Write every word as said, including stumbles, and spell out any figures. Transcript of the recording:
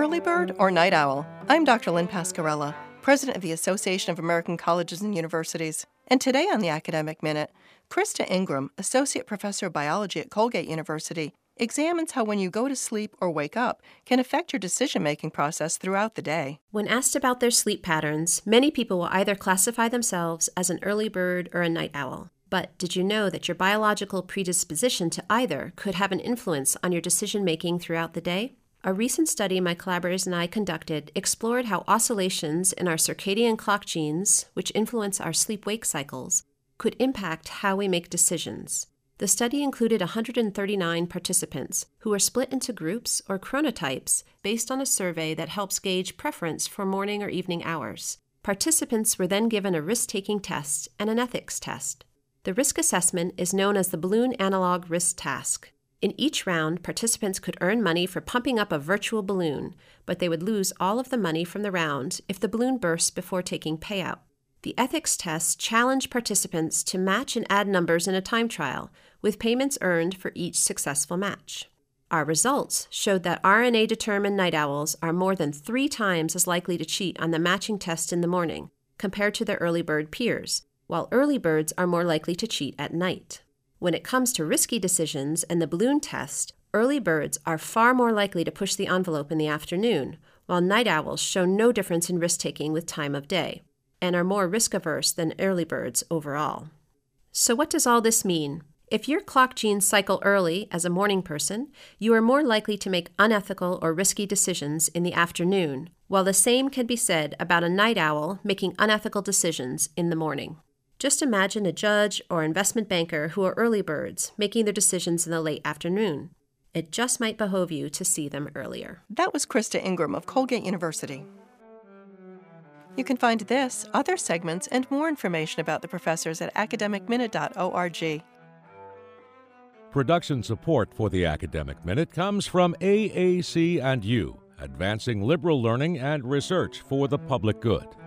Early bird or night owl? I'm Doctor Lynn Pascarella, President of the Association of American Colleges and Universities. And today on the Academic Minute, Krista Ingram, Associate Professor of Biology at Colgate University, examines how when you go to sleep or wake up can affect your decision-making process throughout the day. When asked about their sleep patterns, many people will either classify themselves as an early bird or a night owl. But did you know that your biological predisposition to either could have an influence on your decision-making throughout the day? A recent study my collaborators and I conducted explored how oscillations in our circadian clock genes, which influence our sleep-wake cycles, could impact how we make decisions. The study included one hundred thirty-nine participants who were split into groups or chronotypes based on a survey that helps gauge preference for morning or evening hours. Participants were then given a risk-taking test and an ethics test. The risk assessment is known as the Balloon Analog Risk Task. In each round, participants could earn money for pumping up a virtual balloon, but they would lose all of the money from the round if the balloon burst before taking payout. The ethics test challenged participants to match and add numbers in a time trial, with payments earned for each successful match. Our results showed that R N A-determined night owls are more than three times as likely to cheat on the matching test in the morning compared to their early bird peers, while early birds are more likely to cheat at night. When it comes to risky decisions and the balloon test, early birds are far more likely to push the envelope in the afternoon, while night owls show no difference in risk-taking with time of day, and are more risk-averse than early birds overall. So what does all this mean? If your clock genes cycle early as a morning person, you are more likely to make unethical or risky decisions in the afternoon, while the same can be said about a night owl making unethical decisions in the morning. Just imagine a judge or investment banker who are early birds making their decisions in the late afternoon. It just might behoove you to see them earlier. That was Krista Ingram of Colgate University. You can find this, other segments, and more information about the professors at academic minute dot org. Production support for the Academic Minute comes from A A C and U, advancing liberal learning and research for the public good.